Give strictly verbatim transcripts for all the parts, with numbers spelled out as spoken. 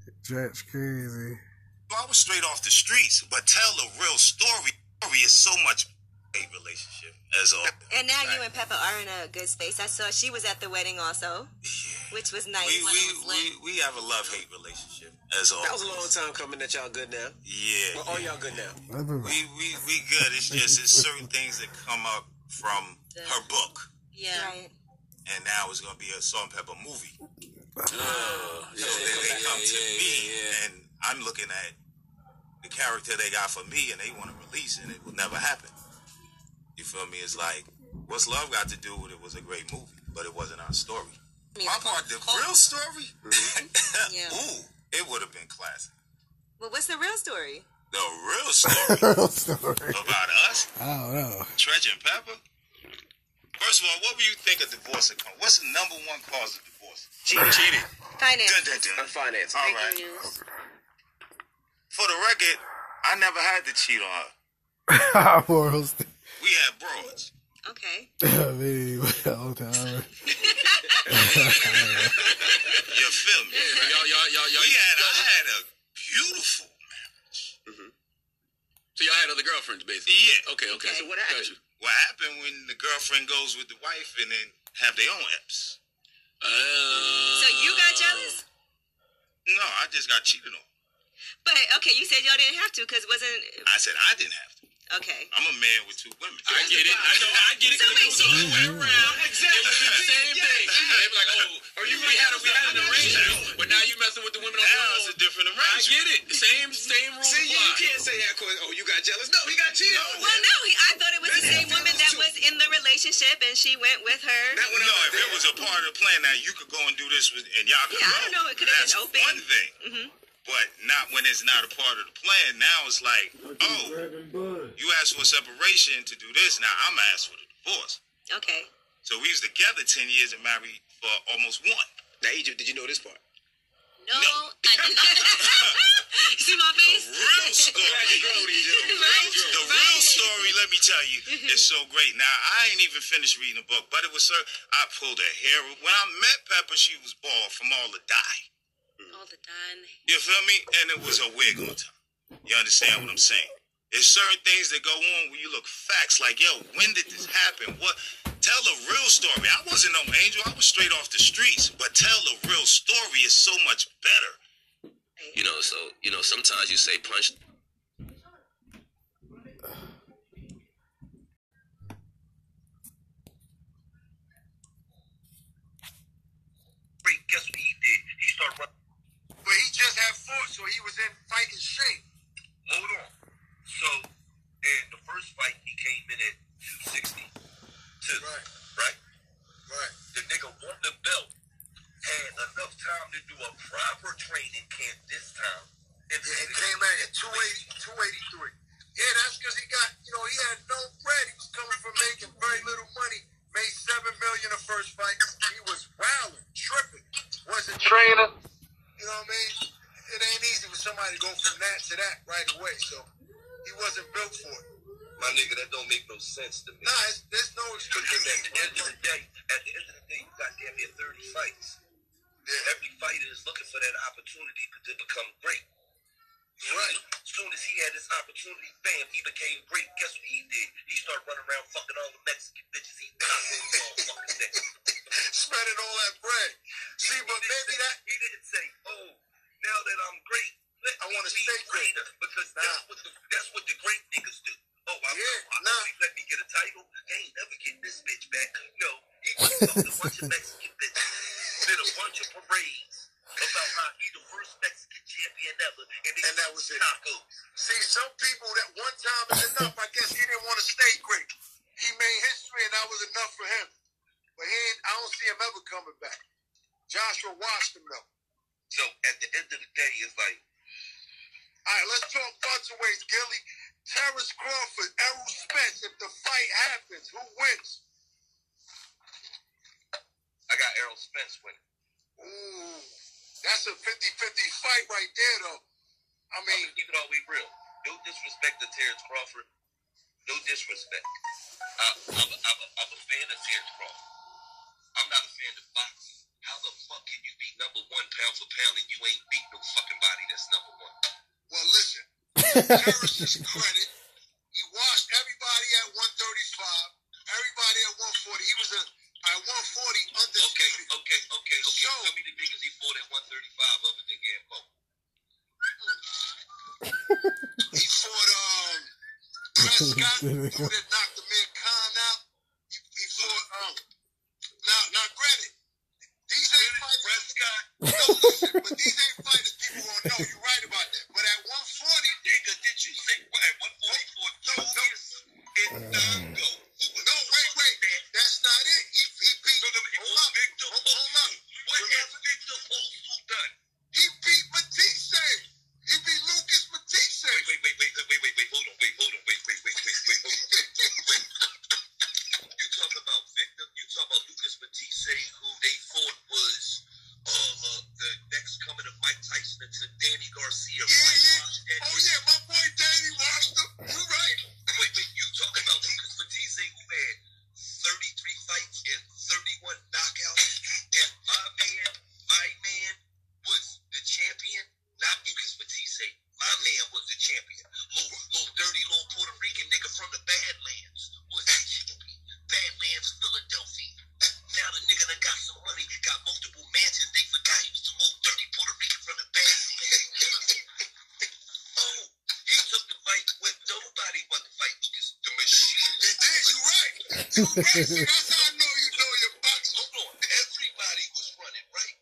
That's crazy. I was straight off the streets, but tell the real story. Story is so much a relationship as all. And now right. you and Pepper are in a good space. I saw she was at the wedding also, yeah. which was nice. We we, we we have a love hate relationship as all. That was a long time coming. That y'all good now. Yeah. Well, all y'all good now. We we we good. It's just it's certain things that come up from the, her book. Yeah. Right. And now it's gonna be a Salt and Pepper movie. Oh, so yeah, then they come yeah, to yeah, me, yeah. and I'm looking at the character they got for me, and they want to release it, and it will never happen. You feel me? It's like, what's love got to do with it? Was a great movie, but it wasn't our story. I mean, My part, the cool. real story, mm-hmm. yeah. ooh, it would have been classic. Well, what's the real story? The real story, real story about us. I don't know. Treasure and Pepper. First of all, what would you think of divorce? What's the number one cause of divorce? Cheating. Cheating. Finance. Dun, dun, dun. Finance. All right. News. For the record, I never had to cheat on her. We had broads. Okay. I mean, all the time. You feel me? Yeah, y'all, y'all, y'all, y'all. We had, I had a beautiful marriage. Mm-hmm. So y'all had other girlfriends, basically? Yeah. Okay, okay. okay. So what happened? Gotcha. What happened when the girlfriend goes with the wife and then have their own eps? Uh, so you got jealous? No, I just got cheated on. But, okay, you said y'all didn't have to because it wasn't... I said I didn't have to. Okay. I'm a man with two women. I get it. I know. I get it. Because so it was the other way around. Exactly. It was the same thing. They were like, oh, or you we had a, we had an arrangement, but now you messing with the women on the Now it's a different arrangement. I get it. Same, same rules. See, you, you can't say that because, oh, you got jealous. No, he got cheated on. Well, no, he, I thought it was the same woman that was in the relationship and she went with her. No, if it was a part of the plan, now you could go and do this with, and y'all could yeah, go. I don't know. It could have been open. That's one thing. Mm-hmm. But not when it's not a part of the plan. Now it's like, oh, you asked for a separation to do this. Now I'm going to ask for the divorce. Okay. So we was together ten years and married for almost one. Now, Egypt, did you know this part? No, no. I did not. You see my face? The real story. the, real, the real story, let me tell you, is so great. Now, I ain't even finished reading the book, but it was so, I pulled her hair. When I met Pepper, she was bald from all the dye. All the time. You feel me? And it was a wig on top. You understand what I'm saying? There's certain things that go on where you look facts like, yo, when did this happen? What? Tell the real story. I wasn't no angel. I was straight off the streets. But tell the real story is so much better. You know, so, you know, sometimes you say punch. Guess what he did? He started running. But he just had fought, so he was in fighting shape. Hold on. So, in the first fight, he came in at two sixty-two. Right. Right? Right. The nigga won the belt. Had enough time to do a proper training camp this time. And yeah, he came in at two eighty, two eighty-three. Yeah, that's because he got, you know, he had no bread. He was coming from making very little money. Made seven million the first fight. He was wilding, tripping. Wasn't training. You know what I mean? It ain't easy for somebody to go from that to that right away. So he wasn't built for it. My nigga, that don't make no sense to me. Nah, it's, there's no excuse. Because at the end of the day, at the end of the day, you got damn near thirty fights. Yeah. Every fighter is looking for that opportunity to become great. Right. As soon as he had this opportunity, bam, he became great. Guess what he did? He started running around fucking all the Mexican bitches. He got those all fucking day. Spending all that bread. See, he, but he maybe say, that... He didn't say, oh, now that I'm great, let I want to stay greater. Because nah. that's, what the, that's what the great niggas do. Oh, I'm yeah, I, nah. let me get a title. I ain't never getting this bitch back. No, he just fucked a bunch of Mexican bitches. Did a bunch of parades about how he the first Mexican champion ever, and, and that was it. Tacos. See, some people that one time is enough. I guess he didn't want to stay great. He made history, and that was enough for him. But he ain't, I don't see him ever coming back. Joshua watched him though. So at the end of the day, it's like, all right, let's talk welterweights, Gilly. Terrence Crawford, Errol Spence. If the fight happens, who wins? I got Errol Spence winning. Ooh. That's a fifty-fifty fight right there, though. I mean, keep it all the way real. No disrespect to Terrence Crawford. No disrespect. I, I'm, a, I'm, a, I'm a fan of Terrence Crawford. I'm not a fan of boxing. How the fuck can you be number one pound for pound, and you ain't beat no fucking body. That's number one. Well, listen, Terrence's credit, he washed everybody at one thirty-five, everybody at one forty. He was a, at one forty undisputed. Okay, okay, okay, okay. So, tell me the niggas he fought at one thirty-five other than Gambo. He fought um Prescott, who that knocked the man Khan out. He, he fought um. Now, now, granted, these ain't fighters. Prescott. No, listen, but these ain't fighters people won't know. You're right about that. But at one forty, nigga, did you say what? At one forty for Julius and Nungo? No, wait, wait. That's not it. He, he beat. No, no, hold up, Victor. Hold, hold up. What has Victor Postol done? He beat Matisse. He beat Lucas Matisse. Wait, wait, wait, wait, wait, wait, wait. Hold on, wait, hold on, wait, wait, wait, wait, wait, hold on. Wait. You talk about Victor. You talk about Lucas Matisse, who they thought was uh, uh, the next coming of Mike Tyson to Danny Garcia. Yeah, yeah. Oh, yeah, my boy Danny watched him. You're right. Wait, wait, you talk about Lucas Matisse, who had thirty-three fights and thirty-one knockouts, and my man, my man was the champion, not Lucas Matisse. My man was the champion. Little, little dirty, little Puerto Rican nigga from the Badlands was the champion. Badlands, Philadelphia. Now the nigga that got some money, got multiple mansions. They forgot he was the little dirty Puerto Rican from the Badlands. Oh, he took the fight when nobody wanted to fight Lucas the Machine. He did, you right. You right. See, that's how I know you know your box. Hold on. Everybody was running, right?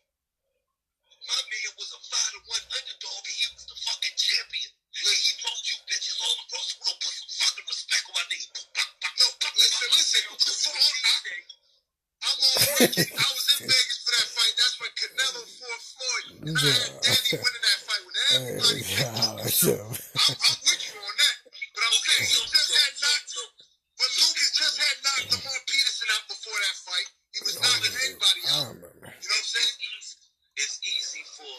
My man was a five to one underdog, and he was the fucking champion. Like, he told you bitches all across the world, put some fucking respect on my name. No, listen, listen. Before I, I'm on record. I was in Vegas for that fight. That's when Canelo fought Floyd. And I had Danny winning that fight when everybody picked him. I'm, I'm with you on that. But I'm saying he just had knocked him. But Lucas just had knocked Lamar Peterson out before that fight. He was knocking everybody out. You know what I'm saying? It's easy for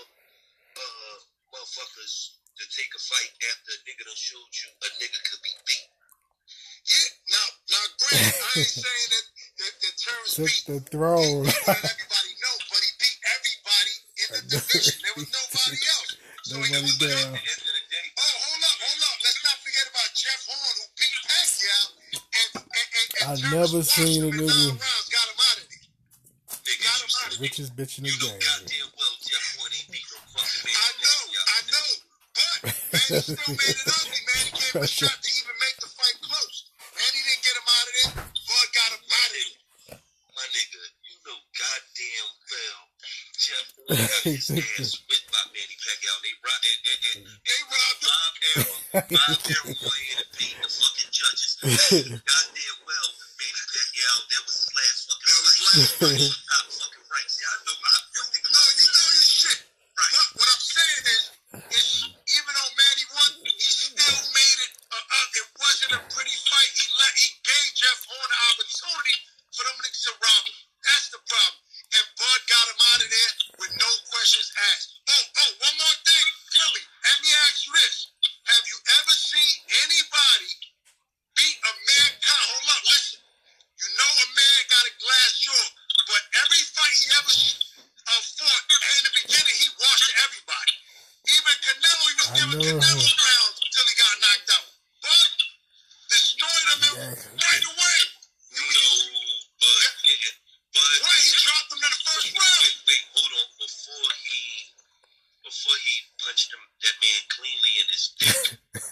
uh motherfuckers to take a fight after a nigga done showed you a nigga could be beat. Yeah, now, now, granted, I ain't saying that that, that Terrence Took beat the throne. He let everybody know, but he beat everybody in the division. There was nobody else. So Nobody it was down. at the end of the day. Oh, hold up, hold up. Let's not forget about Jeff Horn, who beat Pacquiao, and and and, and I Terrence never washed seen him a in nigga- nine rounds, got him out of there. They got him out of there. Richest bitch in the You know game. goddamn well Jeff Horn ain't beat no fucking man. I know, I know. But man, he still made it ugly, man. He gave him a shot to even make the fight close. Man, he didn't get him out of there. Bud got him out of there. My nigga, you know goddamn well Jeff Horn got his ass whipped by Manny Pacquiao. They robbed and, and, and, they robbed him. Bob Arrow, Bob Arrow went in and beat the fucking judges. Goddamn well, Manny Pacquiao, that was his last fucking that was last fight. Top fucking right. See, I know my you, no, you know your shit. Right. But what I'm saying is, is even though Manny won, he still made it. Uh, uh, it wasn't a pretty fight. He let he gave Jeff Horn the opportunity for them niggas to rob him. That's the problem. And Bud got him out of there with no questions asked. Oh, oh, one more thing, Billy. Let me ask you this: have you ever seen anybody beat a man? God, hold up, listen. You know a man got a glass jaw, but every fight he ever uh, fought, in the beginning, he washed everybody. Even Canelo, he was I giving know. Canelo rounds until he got knocked out. But destroyed him Exactly. right away. You know, but, yeah. but right, he dropped him in the first round. Wait, wait, hold on. Before he, before he punched him, that man cleanly in his dick.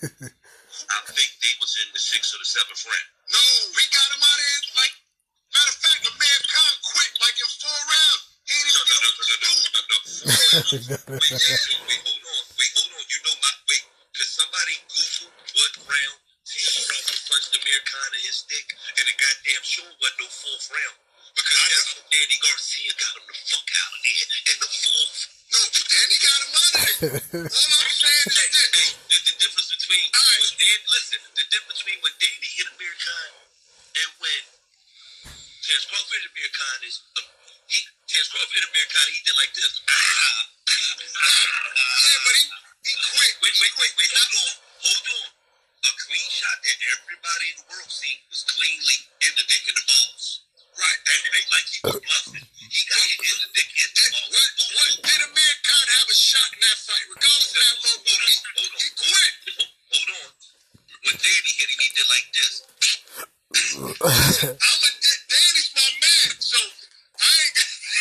I think they was in the sixth or the seventh round. No, we got him out of here. Like, matter of fact, the man Khan quit like in four rounds. He ain't even no, no, no, no, no, no, no, no. Wait, wait, wait, hold on, wait, hold on. You know my wait, cause somebody Google what round Terrence Crawford punched Amir Khan in his dick, and the goddamn sure wasn't no fourth round. Because that's when Danny Garcia got him the fuck out of there in the fourth. No, but Danny got him out of there. All I'm saying is this. Hey, the, the difference between right. when Dan, listen, the difference between when Danny hit Amir Khan and when Terrence Crawford hit Amir Khan is uh, he Terrence Crawford hit Amir Khan, he did like this. Ah, yeah, but he he quit. Wait, wait, wait, wait, hold on, hold on. A clean shot that everybody in the world seen was cleanly in the dick and the balls. Right, that ain't like he was bluffing. He got hit in the dick and the balls. What, what did Amir fight, regardless of that low blow. He, he quit. Hold on. When Danny hit him, he did like this. I'm a Danny's my man, so I ain't.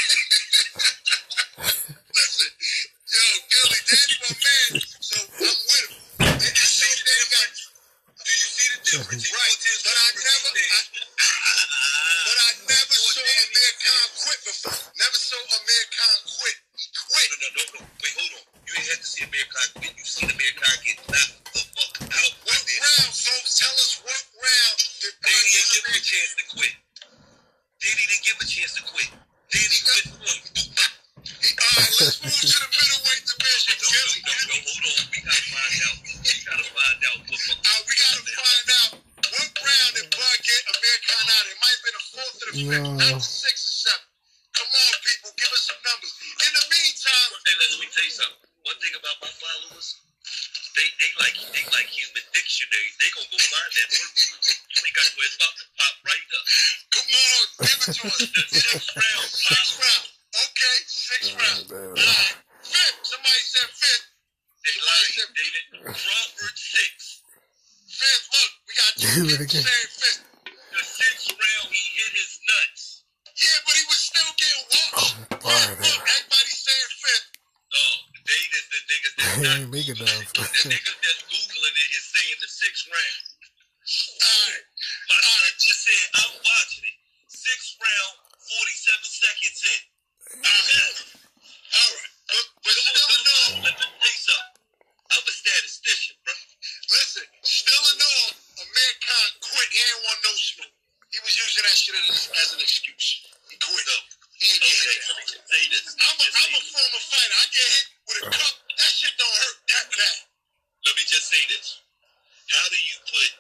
Listen, yo, Gilly, Danny my man, so I'm with him. And I say Danny got. Do you see the difference? Right, but I never, I, but I never saw Amir Khan quit before. Never saw Amir Khan quit. He quit. No, no, no, no. Wait, hold on. You ain't had to see Amir Khan quit. You seen Amir Khan get knocked the fuck out. What round, folks? Tell us what round did Danny didn't give him a chance to quit. Danny didn't give him a chance to quit. Danny quit one. All right, let's move to the middleweight division. No, no, no, no, hold on. We gotta find out. We gotta find out. What, what, uh, we gotta find out what round did Bud get Amir Khan out. It might have been a fourth or the fifth, no. Not the sixth or seventh. Come on, people, give us some numbers. In the meantime, hey, let me tell you something. One thing about my followers, they they like they like human dictionary. They gonna go find that word. You ain't got to worry about the pop right up. Come on, give it to us. The sixth round, sixth round. Okay, sixth round. All right, fifth. Somebody said fifth. They lied, David. Crawford six. Fifth. Look, we got two people saying fifth. The sixth round, he hit his nuts. Yeah, but he was still getting walked. Oh, look, everybody's saying fifth. No, they the, the niggas that's He not ain't big enough. the niggas that's Googling it is saying the sixth round. Alright. My son just said, I'm watching it. Sixth round, forty-seven seconds in. Alright. Alright. But, but still in all, let me tell you something. I'm a statistician, bro. Listen, still in all, Amir Khan quit. He ain't want no smoke. He was using that shit as, as an excuse. He quit. No. He ain't okay, let me just say this. I'm a, I'm a former fighter. I get hit with a cup. That shit don't hurt that bad. Let me just say this. How do you put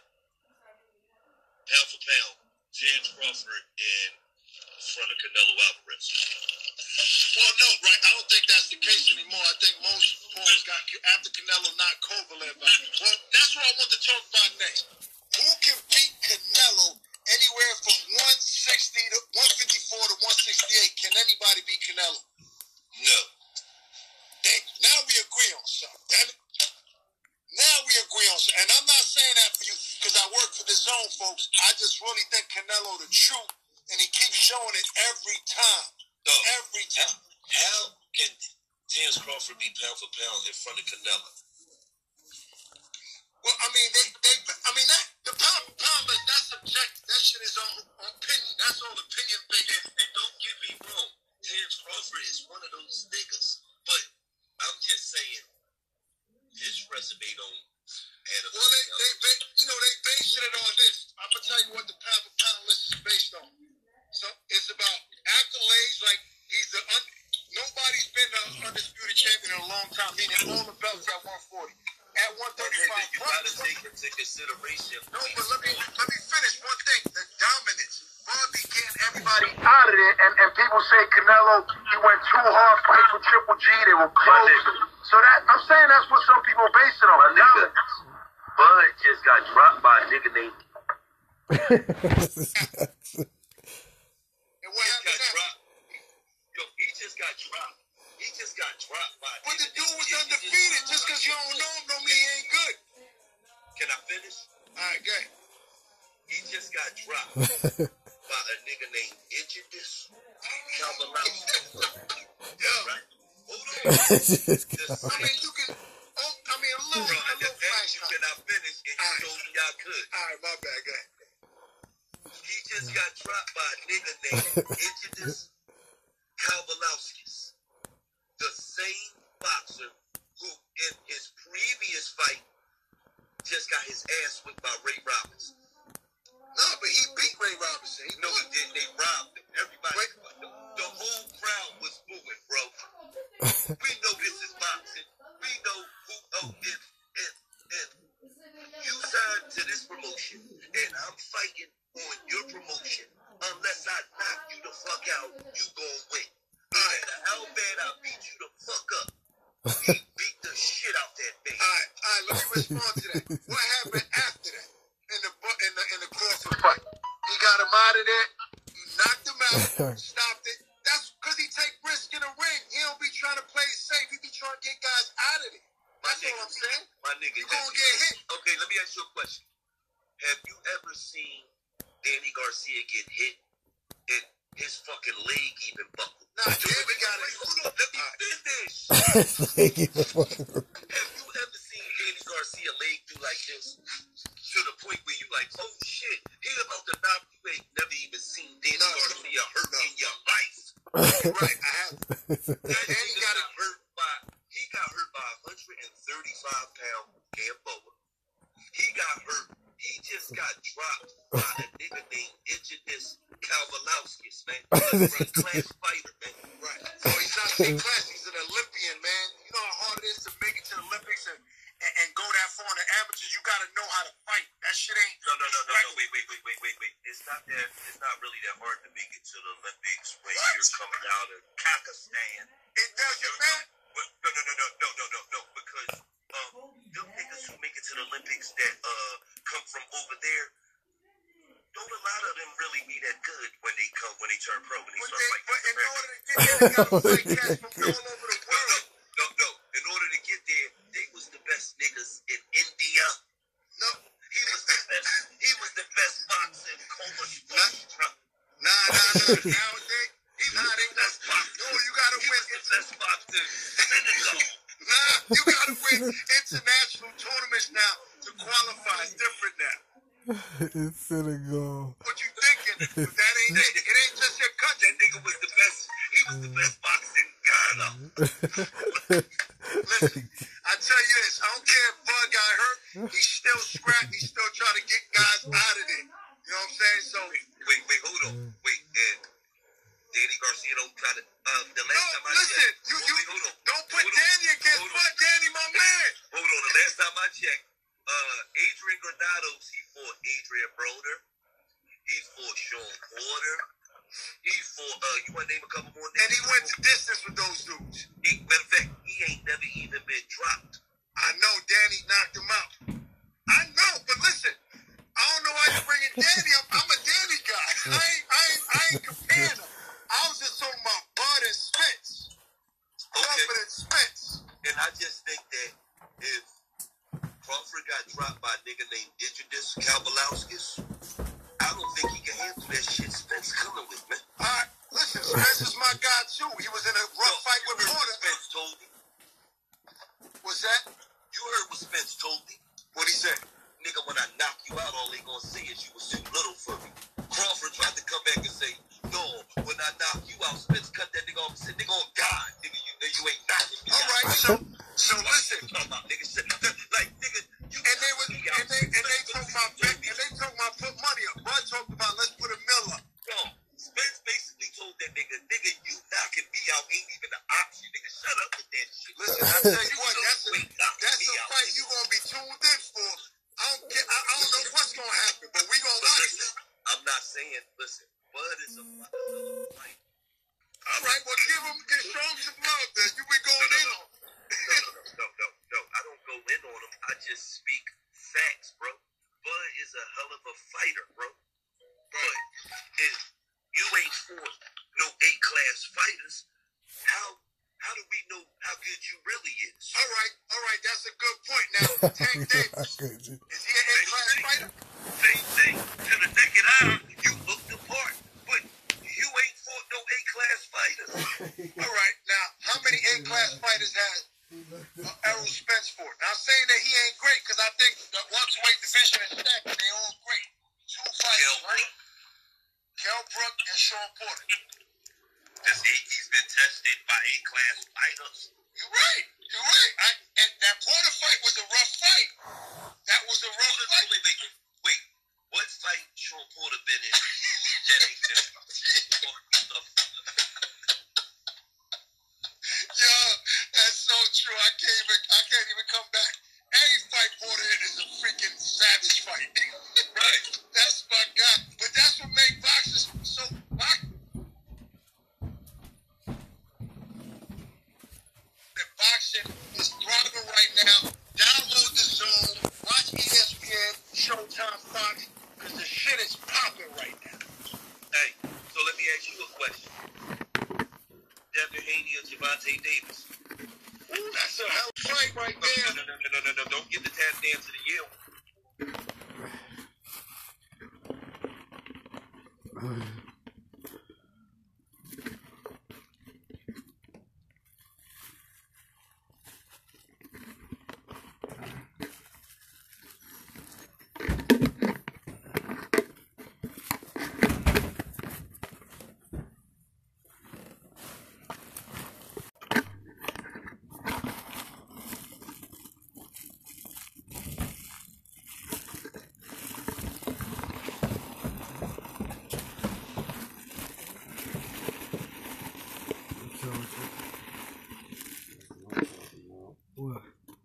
pound for pound James Crawford in front of Canelo Alvarez? Well, no, right. I don't think that's the case anymore. I think most fighters got, after Canelo knocked Kovalev out. Well, that's what I want to talk about next. Who can beat Canelo anywhere from one sixty to one fifty-four to one sixty-eight? Can anybody beat Canelo? No. Dang, now we agree on something, damn it. Now we agree on something. And I'm not saying that for you because I work for the zone, folks. I just really think Canelo the truth, and he keeps showing it every time. No. Every time. How can James Crawford be pound for pound in front of Canelo? Well, I mean, they, they, I mean, that, the pound for pound, like, that's subjective. That shit is on, on opinion. That's all opinion based. And, and don't get me wrong, James Crawford is one of those niggas. But I'm just saying, his resume don't add up. Well, they, they, they, you know, they basing it on this. I'm gonna tell you what the pound for pound list is based on. So it's about accolades, like he's the un, nobody's been the undisputed champion in a long time. Meaning all the belts at one forty. At one thirty-five, you gotta take into consideration. No, but let me let me finish one thing. The dominance. Bud be getting everybody out of there, and, and people say Canelo, he went too hard fighting for Triple G. They were close. So that I'm saying that's what some people base it on. My nigga, Bud just got dropped by a nigga named. And what happened now? Yo, he just got dropped. He just got dropped by. But the dude was undefeated. Just because you don't know him don't mean he ain't good. Can I finish? All right, go ahead. He just got dropped by a nigga named Idris Kalbalowski. Yeah. Right? Hold on. Just, I mean, you can. Oh, I mean, a little. Bro, a little flash. Can I finish? And you right. Told me I could. All right, my bad. Go ahead. He just got dropped by a nigga named Idris Kalbalowski. The same boxer who, in his previous fight, just got his ass whipped by Ray Robinson. No, but he beat Ray Robinson. He no, he didn't. They robbed him. Everybody, the, the whole crowd was booing, bro. We know this is boxing. We know who. Oh, if if if you sign to this promotion and I'm fighting on your promotion, unless I knock you the fuck out, you gon' win. No matter how bad I beat you the fuck up, he beat the shit out that thing. All right, all right. Let me respond to that. What happened after that? In the in the in the Crawford fight, he got him out of there. He knocked him out, stopped it. That's because he take risk in the ring. He don't be trying to play it safe. He be trying to get guys out of That's all I'm saying. My nigga, you gonna get hit. Okay, let me ask you a question. Have you ever seen Danny Garcia get hit and his fucking leg even buckled? Nah, Danny got it. Hold on, let me finish. Thank you for fucking. Have you ever seen Danny Garcia leg do like this? To the point where you like, oh shit, he about to knock you. Ain't never even seen Danny No, Garcia hurt no. in your life. Right, I have. That Danny nigga got got hurt by he got hurt by a hundred and thirty-five pound Gamboa. He got hurt. He just got dropped by a nigga named Idris Kalvalauskis, man. He's a class fighter, man. Right. So he's not C class. He's an Olympian, man. You know how hard it is to make it to the Olympics and, and, and go that far in the amateurs. You got to know how to fight. That shit ain't. No, no, no, no, no. Wait, wait, wait, wait, wait, wait. It's not that. It's not really that hard to make it to the Olympics when What? you're coming out of Kazakhstan. It doesn't matter. No, no, no, no, no, no, no, no. Because um, them niggas who make it to the Olympics that uh come from over there, don't a lot of them really be that good when they come when they turn pro when they But, start they, fighting. but in order to get there, they got to fight cats from all over the world. No, no. In order to get there, they was the best niggas in India. No. He was the best. He was the best boxer in Coma. Nah, nah, nah. Nowadays, he's not the in best boxer. No, you got to He win. was the best boxer in Senegal. Nah, you got to win international tournaments now to qualify. It's different now. It's Senegal. What you thinking? But that ain't it. It ain't just your country. That nigga was the best. He was the best boxer in Ghana. Listen, I tell you this. I don't care if Bud got hurt. He's still scrapped. He's still trying to get guys out of there. You know what I'm saying? So, Wait, wait, hold on. Wait, and Danny Garcia don't try to. Um, the last no, time I listen. checked, You, hold you, on, hold on. don't put Hold on. Danny against Hold on. Bud. Danny, my man. Hold on. The last time I checked, uh, Adrian Granados, he fought Adrian Broder. He fought Sean Porter. He fought. Uh, you want to name a couple more names? And he went to distance with those dudes. He, matter of fact, he ain't never even been dropped. I know Danny knocked him out. I know, but listen, I don't know why you're bringing Danny up. I'm a Danny guy. I ain't, I ain't, I ain't comparing them. I was just talking about Bud and Spence. Crawford and Spence. And I just think that if Crawford got dropped by a nigga named Idris Kalvalauskis, I don't think he can handle that shit Spence coming with, man. All right, listen, Spence is my guy too. He was in a rough fight with you heard what Porter. Spence told me. What's that? You heard what Spence told me. What'd he say? Nigga, when I knock you out, all they gonna say is you was too little for me. Crawford tried to come back and say, no, when I knock you out, Spence cut that nigga off and said, nigga, on God, nigga, you know you ain't knocking me All out. right, so, so listen. Talking about, nigga, shit. Like, nigga, you And they was, knocked me out. and they, and they talk about bet, and they talk about put money up. Bud talked about let's put a mill up. No, Spence basically told that nigga, nigga, you knocking me out ain't even an option, nigga. Shut up with that shit. Listen, I tell you what, that's a, Ain't knocking that's me a out. fight you gonna be tuned in for. I don't get, I, I don't know what's gonna happen, but we gonna But watch listen, it. I'm not saying, listen, Bud is a fight. All right, well give him, get show him some love. Then you been going in on. No, no, no, no, no. I don't go in on him. I just speak facts, bro. Bud is a hell of a fighter, bro. But if you ain't fought no A-class fighters, how how do we know how good you really is? All right, all right, that's a good point. Now, Tank Davis, is he an A-class fighter? Same thing. To the naked eye, you look the part, but you ain't fought no A-class fighters. All right, now, how many A-class fighters has uh, Errol Spence fought? Now, I'm saying that he ain't great because I think the welterweight division is stacked and they all great. Two fighters, right? Kell Brook and Sean Porter. This he, he's been tested by A-class fighters. You're right. You're right. I, and that Porter fight was a rough fight. That was a rough Wait, fight. wait, wait, wait. Wait. What fight Sean Porter been in that ain't been Yo, that's so true. I can't even. I can't even come back. Any fight Porter in is a freaking savage fight. Right. That's my guy. But that's what makes boxers so. Box, the boxing is thriving right now. Download the Zone. Watch E S P N, Showtime, Fox, because the shit is popping right now. Hey, so let me ask you a question. Devin Haney or Gervonta Davis? Ooh, that's a hell of a fight right right No, there. no, no, no, no, no, no. Don't get the tap dance of the year. What?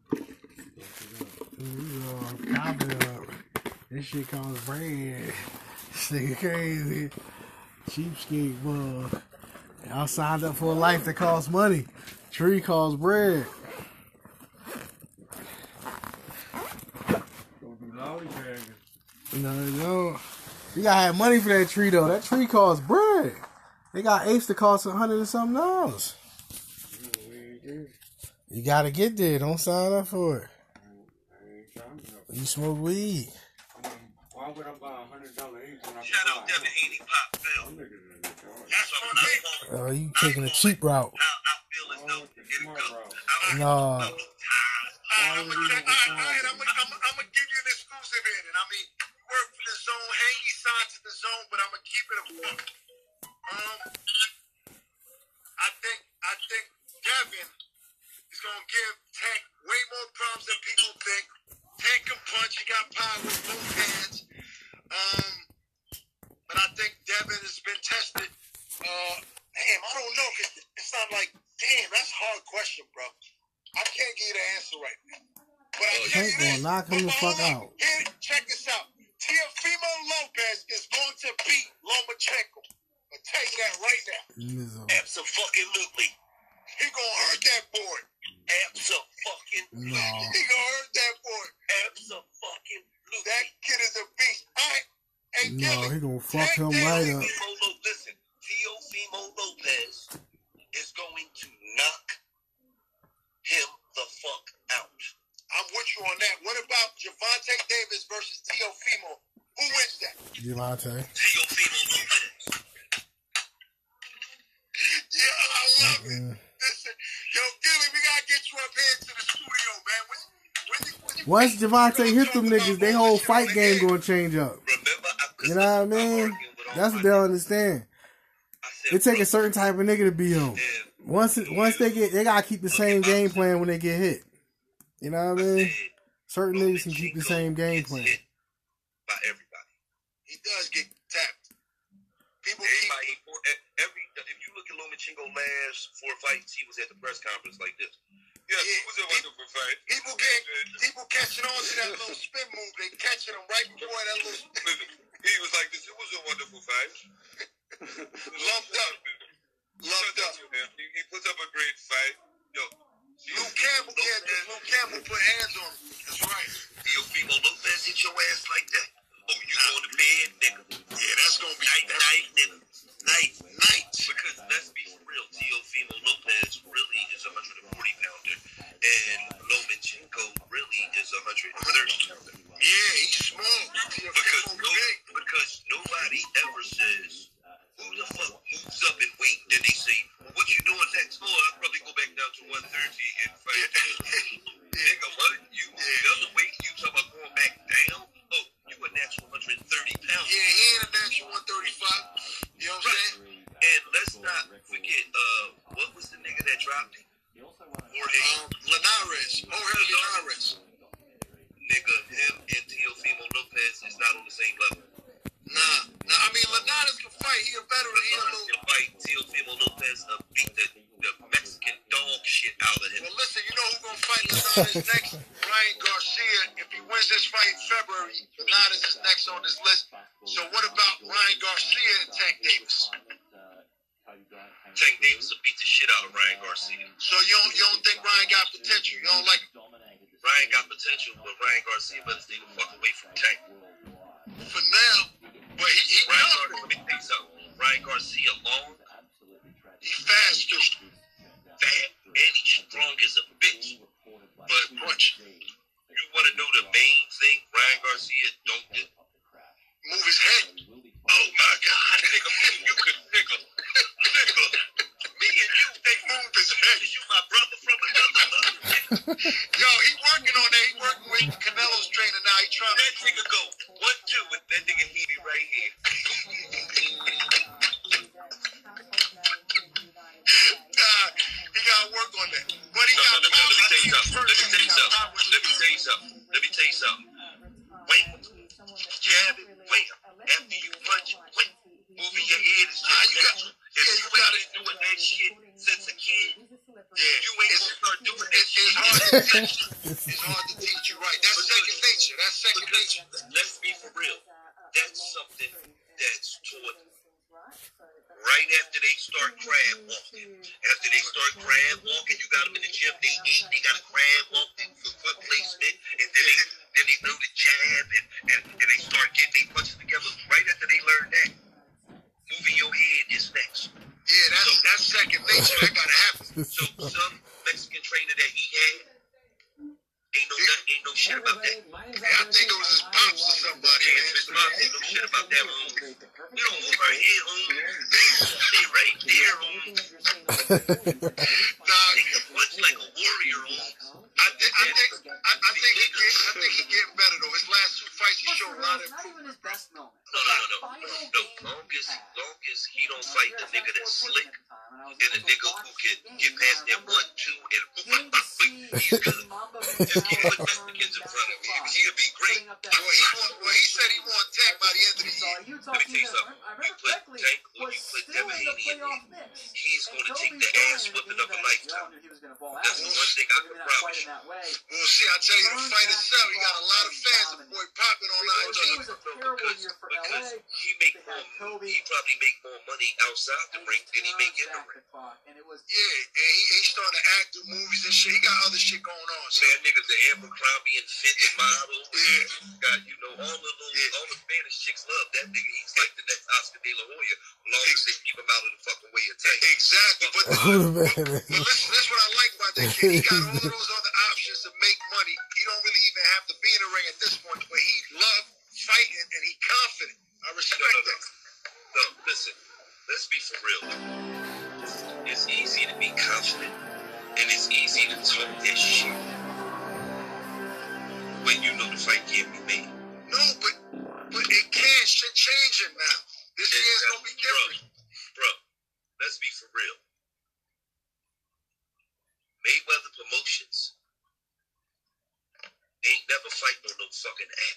This shit costs bread. This nigga crazy. Cheapskate, bug. Y'all signed up for a life that costs money. Tree costs bread. No, no. You gotta have money for that tree though. That tree costs bread. They got apes that cost a hundred and something dollars. You gotta get there. Don't sign up for it. You smoke weed. Why would I buy a hundred dollar ape when I can Shout out buy Devin Haney, Pop Phil. That's what I'm saying. Oh, you taking a cheap route. How I feel as though it goes. No. I'm gonna give you an exclusive in it. I mean, you work for the zone, Haney signed to the zone, but I'm gonna keep it a book. Um, I think I think Devin is gonna give Tank way more problems than people think. Tank can punch, he got power with both hands. Um, but I think Devin has been tested. Uh, damn, I don't know, cause it's not like, damn, that's a hard question, bro. I can't give you the answer right now. But I tell Tank you gonna this, knock him the fuck out. Here, check this out. Teofimo Lopez is going to beat Lomachenko. I'll tell you that right now. Mizzle. Absolutely. He gonna hurt that boy. Absolutely. No. He gonna hurt that boy. Absolutely. That kid is a beast. All right. Hey, No, Gilly, he gonna fuck Tank him Davis right is- up. Teofimo, listen, Teofimo Lopez is going to knock him the fuck out. I'm with you on that. What about Javante Davis versus Teofimo? Who wins that? Javante. Teofimo Lopez. Yeah, I love it. Mm. Listen, yo, Gilly, we gotta get you up here to the studio, man. When, when you, when you, Once Javante you hit them talk niggas, about they all whole this shit on fight the game game. gonna change up. Remember, I, You know what I mean? That's what they don't understand. It take a certain type of nigga to beat him. Once it, once they get, they gotta keep the same game plan when they get hit. You know what I mean? Certain niggas can keep the same game plan. By everybody. He does get tapped. People keep, Everybody, for every, if you look at Lomachenko last four fights, he was at the press conference like this. Yes, Yeah, it was a wonderful fight. people get, people catching on to that little spin move. They catching him right before that little Listen, he was like this. It was a wonderful fight. lumped up. Lumped up. He, he puts up a great fight. Yo, Luke Campbell, yeah, Luke Campbell put hands on him. That's right. Teofimo Lopez hit your ass like that. Oh, you going to bed, nigga? Yeah, that's gonna be Night, night, nigga. Night, night. Because let's be real, Teofimo Lopez really is a one hundred forty pounder, and Lomachenko really is a one hundred thirty pounder. Yeah, he's small. Because Teofimo no, big. because nobody ever says who the fuck moves up in weight. Then they say, "What you doing next?" Oh, I'll probably go back down to one thirty and fight. Nigga, what? You the other weight? You talking about going back down? Oh, you a natural one hundred thirty pounds. Yeah, he ain't a natural one thirty-five. You know what I'm saying? And let's not forget, uh, what was the nigga that dropped him? Jorge. Um, Linares. Jorge Linares. Nigga, him and Teofimo Lopez is not on the same level. Nah, nah. I mean, Linares can fight. He a veteran. He a Linares little. can fight. Teofimo Lopez uh, beat the, the Mexican dog shit out of him. Well, listen, you know who's gonna fight Linares next? Ryan Garcia. If he wins this fight in February, Linares is next on this list. So what about Ryan Garcia and Tank Davis? Tank Davis will beat the shit out of Ryan Garcia. So you don't you don't think Ryan got potential? You don't like Ryan got potential, but Ryan Garcia better stay the fuck away from Tank. for now? But he he Ryan young. Garcia, let me tell you something. Ryan Garcia long, He faster. fat, and he's strong as a bitch. But punch. You want to know the main thing Ryan Garcia don't do? Move his head. Oh my God, nigga, me and you could, nigga, nigga, me and you, They move his head. you my brother from another mother. Yo, he working on that. He working with Canelo's trainer now. He trying That to. nigga go one two with that nigga Heaney right here. Nah, he got to work on that. But he No, got no, no, no, let me tell you power. something. Let me tell you something. Let me tell you something. Let me tell you something. Wait, jab it, wait. After you punch it, wait. Moving your head is Nah, just you got- natural. yeah, If you you got ain't been doing that shit since a kid, Yeah, you ain't gonna start doing that It's shit. hard to teach. It's hard to teach you right. That's second nature. That's second Because nature. let's be for real. That's something that's taught right after they start crab walking. After they start crab walking, you got them in the gym. They eat. They got a crab walking for foot placement, and then they then they know the jab, and, and, and they start getting their punches together. Right after they learn that, moving your head is next. Yeah, that's that's second nature. That gotta happen. So some Mexican trainer that he had ain't no nothing, ain't no shit about that. Yeah, I think it was his pops or somebody. Yeah, Man. his mom ain't no shit about that. Um, we don't move our head, um, they right there, um. Nah, They can punch like a warrior, um. I think I think I, I think he get, I think he getting better though. His last two fights he showed a lot of. No, no, no, no, no. No, long as, long as he don't fight the nigga that's slick and the nigga who can get past that one, two, and boom, bop, bop, bop, he's good. Just keep putting Mexicans in front of him. He, he'll be great. Well, he want, well, he said he want Tank by the end of the year. Let me tell you something. You put Tank or you put Devin Haney in there, he's going to take the ass whipping of a lifetime. That's the one thing I can promise you. We'll see. I tell you, the fight itself, he got a lot of fans. The boy popping on I G. No, no, because, because he make more, he probably make more money outside the ring than he make in the ring. Yeah, and he, he starting to act, do movies and shit. He got other shit going on. So. Man, niggas, the Abercrombie and Fitz model. Yeah. Got, you know, all the little, Yeah. all the Spanish chicks love that nigga. He's like the next Oscar De La Hoya, as long as they keep him out of the fucking way of Tank. Exactly. But, the, Oh, man. but listen, that's what I like about that kid. He got all of those other options to make money. He don't really even have to be in the ring at this point, but he love fighting and he confident. I respect No, no, no. that. No, listen, let's be for real. It's easy to be confident, and it's easy to talk that shit when you know the fight can't be made. No, but but it can. Shit changing now. This year's gonna be different. Bro, bro, let's be for real. Mayweather Promotions ain't never fighting on no fucking app.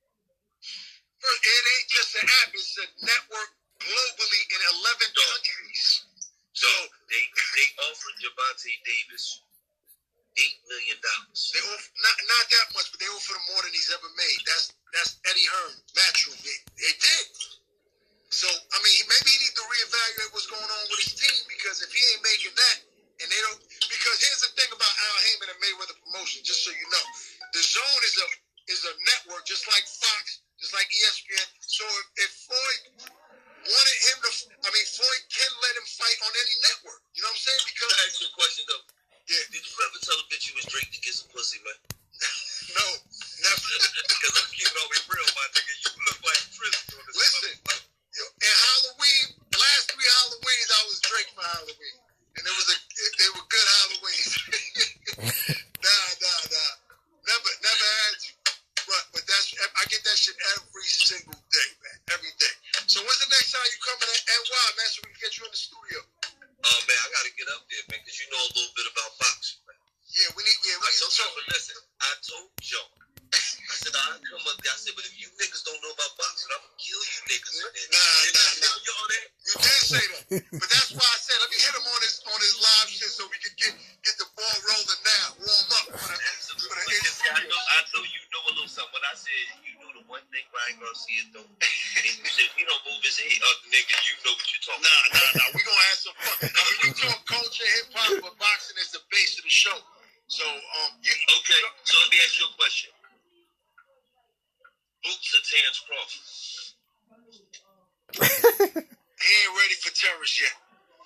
It ain't just an app. It's a network globally in eleven No. countries. So they they offered Gervonta Davis eight million dollars. They off, not not that much, but they offered him more than he's ever made. That's that's Eddie Hearn, Matchroom. They, they did. So I mean, maybe he need to reevaluate what's going on with his team, because if he ain't making that, and they don't, because here's the thing about Al Heyman and Mayweather Promotion, just so you know, the Zone is a is a network just like Fox, just like E S P N. So if, if Floyd wanted him to, I mean, Floyd can let him fight on any network. You know what I'm saying? Because Can I ask you a question though? yeah, Did you ever tell a bitch you was Drake to get some pussy, man? no, never. Because I'm keeping it always real, my nigga. You look like Tristan on this. Listen, yo, and Halloween, last three Halloweens, I was Drake for Halloween, and it was a, it, they were good Halloweens. nah, nah, nah, never, never had you, but but that's I get that shit every single day, man, every day. So when's the next time you coming to N Y, man, so we can get you in the studio? Oh man, I gotta get up there, man, because you know a little bit about boxing, man. Yeah, we need, yeah, we I need told to you, talk. but listen, I told Joe. I said, I'll come up there. I said, but if you niggas don't know about boxing, I'm gonna kill you niggas. Nah, Did nah, I nah. tell y'all that? You did say that, but that's why I said let me hit him on his on his live shit so we can get get the ball rolling now, warm up for the, Absolutely. for the But just, I, interview. know, I know you know a little something. When I said, you know the one thing Ryan Garcia don't, and you said, he don't move his head up, nigga, you know what you're talking Nah, about. nah, nah. We gonna have some fun. I mean, we talk culture, hip hop, but boxing is the base of the show. So, um, you Okay, so let me ask you a question. Boots or Terrence Crawford? he ain't ready for terrorists yet.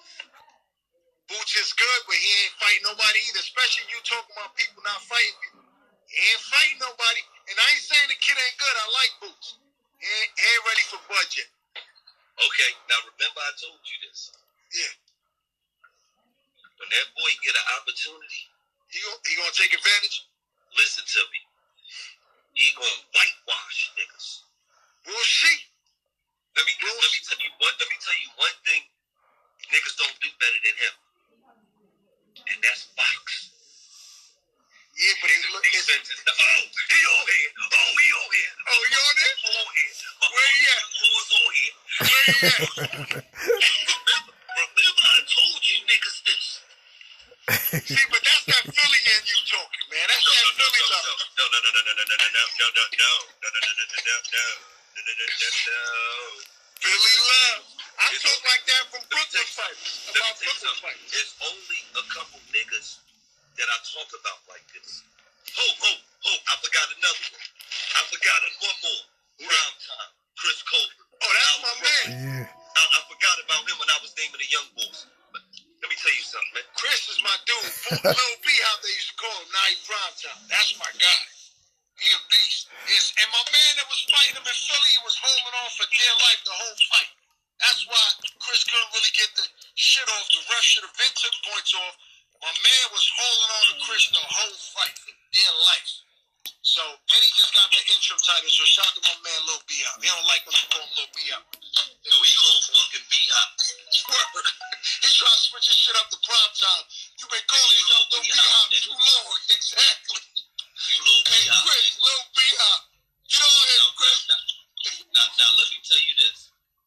Boots is good, but he ain't fighting nobody either. Especially you talking about people not fighting people. He ain't fighting nobody. And I ain't saying the kid ain't good. I like Boots. He ain't, he ain't ready for budget. Okay, now remember I told you this. Yeah. When that boy get an opportunity, He gonna, he gonna take advantage? listen to me. He gonna whitewash niggas. We'll see. Let me let me tell you one. Let me tell you one thing. Niggas don't do better than him, and that's Fox. Yeah, but he look. He said, "Oh, he on here. Oh, he on here. Oh, you on there? On here. My Where he at? boys on here. Where he at? remember, remember, I told you niggas this. See, but that's that Philly in you talking, man. That's No, that no, no, Philly no, love. no, no, no, no, no, no, no, no, no, no, no, no, no, no, no, no, no, no, no, no. Philly love. I It's talk only- like that from let me Brooklyn tell you fighters. something. Let me About tell you Brooklyn something. fighters. It's only a couple niggas that I talk about like this. Oh, oh, oh, I forgot another one. I forgot one more. Prime Time, Chris Colbert. Oh, that's I my was- man. Yeah. I, I forgot about him when I was naming the young boys. But let me tell you something, man. Chris is my dude. Lil B, how they used to call him. Now he prime time. That's my guy. He a beast. Yes, and my man that was fighting him in Philly, he was holding on for dear life the whole fight. That's why Chris couldn't really get the shit off. The ref should have been took points off. My man was holding on to Chris the whole fight for dear life. So, and he just got the interim title. So shout out to my man Lil B out. He don't like when I call him Lil B out. Yo, he gon' fucking be hot. He trying to switch his shit up to prime time. You been calling yourself Lil B out too long. Exactly. You little Hey, be hot. Chris, Lil B out. Get on here, Now, Chris. now, now, now, let me tell you this.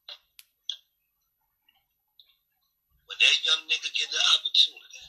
When that young nigga get the opportunity,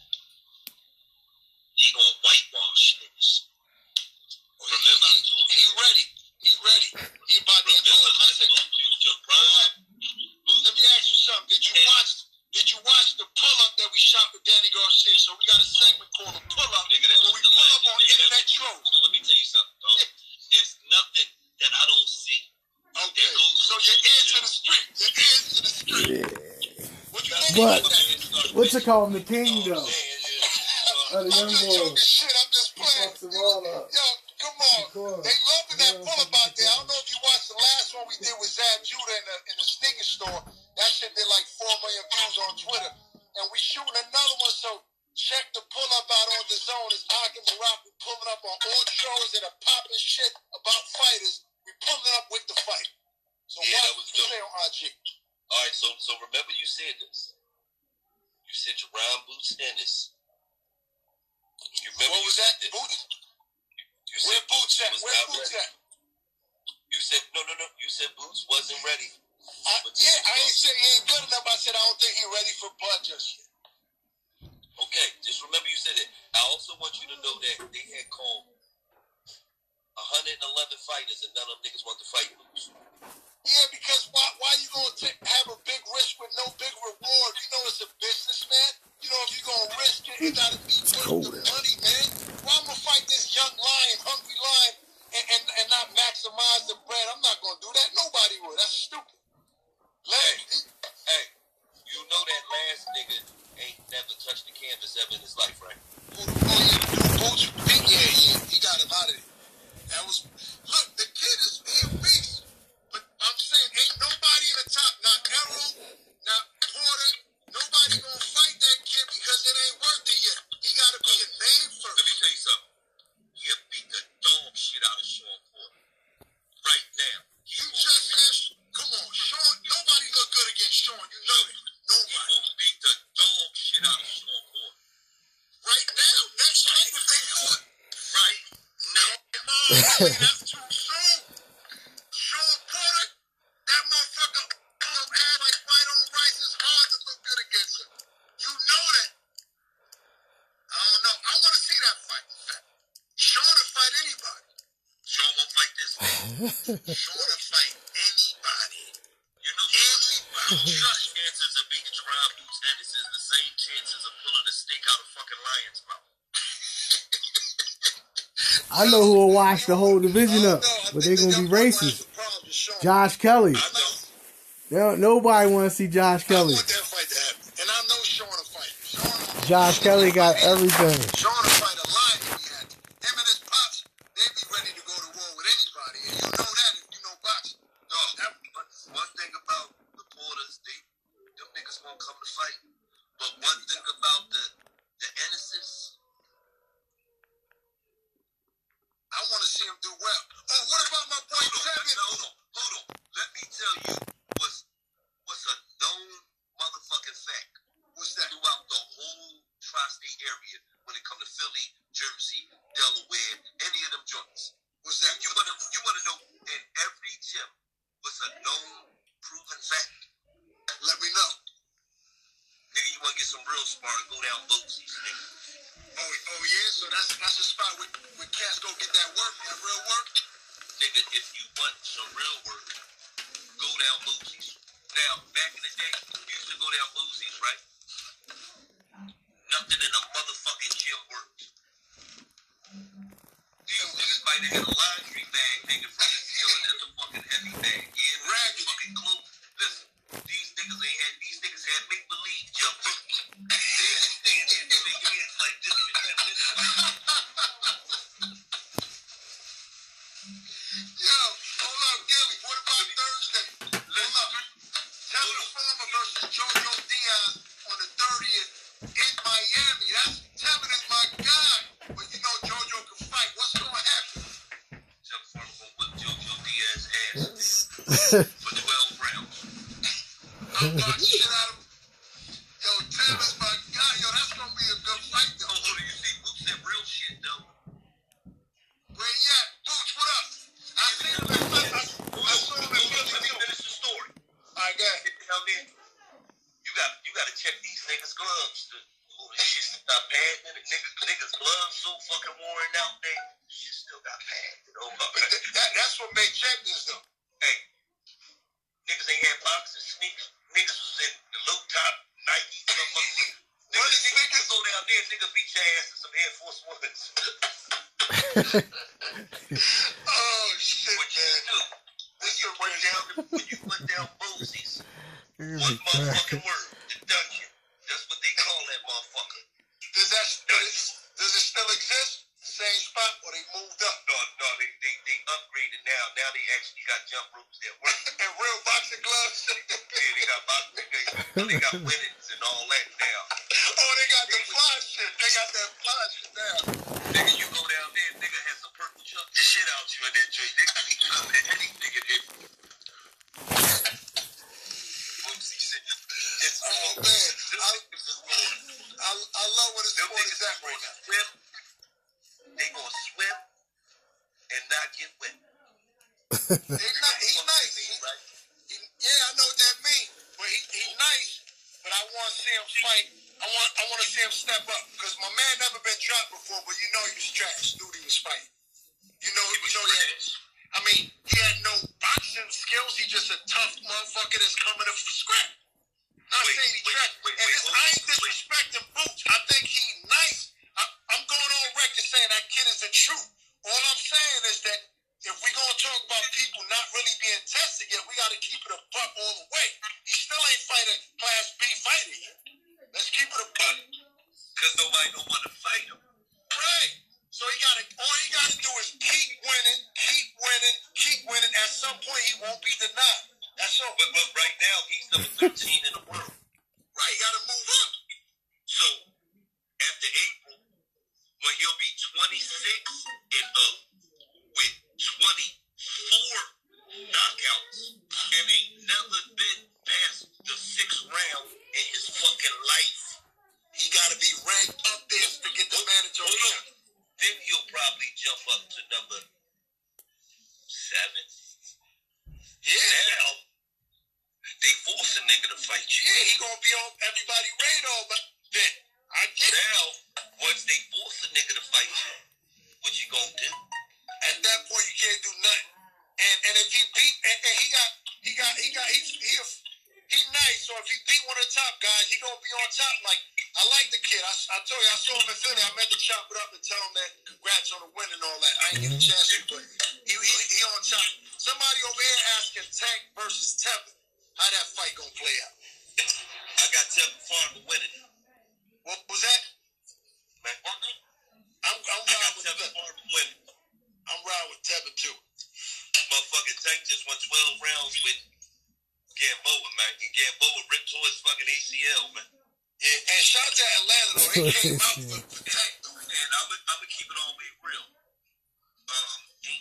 he gonna whitewash niggas. Remember, I told He you. ready. He ready. He about to. Remember, Oh, I listen. told you, Jabron. Hold up. Let me ask you something. Did you watch? Did you watch the pull up that we shot with Danny Garcia? So we got a segment called the pull up, Nigga, that where was we the pull up legend, on nigga. internet trolls. Let me tell you something, dog. It's nothing that I don't see. Okay. So your ear to the street. Your ears to the street. What you think But about that? what you call him, the king though? I'm Of the young just boys. joking shit. I'm just playing. Fucks them all up. Yo, come on. course. They loving that Yeah, pull up out there. I of don't know if you watched the last one we did with Zab Judah in the, in the sneaker store. That shit did like four million views on Twitter. And we shooting another one, so check the pull up out on the zone. It's Akim Morocco pulling up on all shows that are popping shit about fighters. We pulling up with the fight. So Yeah, that watch was what you dope. say on I G. All right, so so remember you said this. You said Jerron Boots Ennis. You remember What you was said that? this. Boots? You Where said Boots at? was Where not Boots ready. at? You said no, no, no. You said Boots wasn't ready. I, yeah, I ain't say he ain't good enough. I said I don't think he ready for blood just yet. Okay, just remember you said it. I also want you to know that they had called one hundred eleven fighters and none of them niggas want to fight Boots. Yeah, because why why you gonna take, have a big risk with no big reward? You know it's a business, man. You know if you gonna risk it, you gotta be worth the money, man. Why I'm gonna fight this young lion, hungry lion, and, and, and not maximize the bread? I'm not gonna do that. Nobody would. That's stupid. Hey, hey, you know that last nigga ain't never touched the canvas ever in his life, right? Oh, yeah, the dude Boots, big, yeah, he, he got him out of it. That was, look, the kid is he a beast. But I'm saying, ain't nobody in the top, not Errol, not Porter, nobody gonna fight that kid because it ain't worth it yet. He gotta be a name first. Let me tell you something. He'll beat the dog shit out of Sean Porter right now. You just said, come on, Sean, nobody look good against Sean, you know it. He Nobody. will beat the dog shit out of Sean Porter Right now, next fight if they do it. right now. Come on, man, that's too soon. Sean Porter, that motherfucker, um, ass like white on rice is hard to look good against him. You know that. I don't know. I want to see that fight. In fact, Sean will fight anybody. Sean won't fight this man. Sean will fight anybody. You know, Anybody. Josh chances of beating Jerron Boots Ennis is the same chances of pulling a steak out of fucking lion's mouth. I know who will wash the whole division I up, don't know. I but think they're gonna that be one has racist. a problem with Sean. Josh Kelly. I know. They don't- Nobody want to see Josh I Kelly. want that fight to happen. And I know Sean will fight. Sean will Josh Kelly got everything. Sean will fight a lion if he had to. Him and his pops, see him do well. Oh, what about my boy Tevin? Hold on, hold on. Let me tell you what's what's a known motherfucking fact. What's that? Throughout the whole tri-state area, when it comes to Philly, Jersey, Delaware, any of them joints. What's that? You wanna you wanna know in every gym what's a known proven fact? Let me know. Nigga, you wanna get some real sparring, go down Bosie's, nigga. Oh, oh yeah, so that's that's a spot where, where cats go get that work, that real work. Nigga, if you want some real work, go down Bosie's. Now, back in the day, you used to go down Bosie's, right? Nothing in a motherfucking gym worked. These niggas might have had a laundry bag hanging from the ceiling as a fucking heavy bag. Yeah, ragged fucking clothes. Listen, these niggas ain't had, these niggas had make-believe jump ropes. They had stand there with their hands like this and that. Yo, hold up, Gilly. What about Thursday? Hold up. Tevin Farmer versus Jojo Diaz on the thirtieth in Miami. That's Tevin is my guy. But you know Jojo can fight. What's gonna happen? Tevin Farmer gonna whip Jojo Diaz ass for twelve rounds. I'll knock the shit out of him. Yo, Tevin's my guy. Yo, that's gonna be a good fight Oh, though. hold on, you see, Boots said real shit though. Where he at? Boots, what up? I seen him in Philly. I, I saw him in Let Philly me too. finish the story. I got it. Down there, you got you got to check these niggas' gloves. The, oh, this shit stop padding. The niggas, niggas' gloves so fucking worn out. They shit still got padded. Oh my But th- that, that's what made champions though. Hey, niggas ain't had boxing sneakers. Niggas was in the low top Nike. Niggas, niggas, niggas go down there, niggas beat your ass in some Air Force Ones. Oh shit, What you man. do? When you went down, when you went down Bosie's, one motherfucking word, the dungeon. That's what they call that motherfucker. Does that does, does it still exist? Same spot or they moved up? No, no, they, they, they upgraded now. Now they actually got jump ropes that work. And real boxing gloves? Yeah, they got boxing, they, they got winnings and all that now. Oh, they got the fly shit. They got that fly shit now. Nigga, you go down there, nigga has some purple chuck the shit out you in that joint. Nigga, you know that any nigga did. Boosie said, it's Oh man, I, I, I love what it's them sport is niggas at gonna right now. swim. They gonna swim and not get wet. He not, he's nice. He, Right? he, yeah, I know what that means. But he, he's nice. But I want to see him fight. I want I want to see him step up because my man never been dropped before. But you know he was trash. Dude, he was fighting. You know, you know he had, I mean, he had no boxing skills. He's just a tough motherfucker that's coming to scrap. Not Wait, saying he wait, trash. wait, And wait, this, hold I on, ain't disrespecting Boots. I think he's nice. I, I'm going on record saying that kid is the truth. All I'm saying is that if we're going to talk about people not really being tested yet, we got to keep it a buck all the way. He still ain't fighting Class B fighter yet. Let's keep it a buck. Because nobody don't want to fight him. Right. So he got to, all he got to do is keep winning, keep winning, keep winning. At some point, he won't be denied. That's all. But, but right now, he's number thirteen in the world. Right. He got to move up. So, after April, well, he'll be twenty-six and up with twenty-four knockouts and ain't never been past the sixth round in his fucking life. He got to be ranked up there to get the mandatory Hold shot. on. Then he'll probably jump up to number seven. Yeah. Now, they force a nigga to fight you. Yeah, he gonna be on everybody's radar, but then I get it. Now, once they force a nigga to fight you, what you gonna do? At that point, you can't do nothing. And and if he beat, and, and he got, he got, he got, he he he nice. So if he beat one of the top guys, he gonna be on top. Like I like the kid. I, I told you, I saw him in Philly. I meant to chop it up and tell him that congrats on the win and all that. I ain't get a chance to, but he he, he on top. Somebody over here asking Tank versus Tevin, how that fight gonna play out? I got Tevin Farmer winning. What was that? Man, I'm I'm I got riding with Tevin Tevin. Farmer winning. I'm riding with Tevin too. Motherfucking Tank just won twelve rounds with Gamboa, man. And Gamboa ripped to his fucking A C L, man. Yeah, and shout out to Atlanta though. They came out for, for Tank though. And I'm gonna I'm keep it all the way real. Um, ain't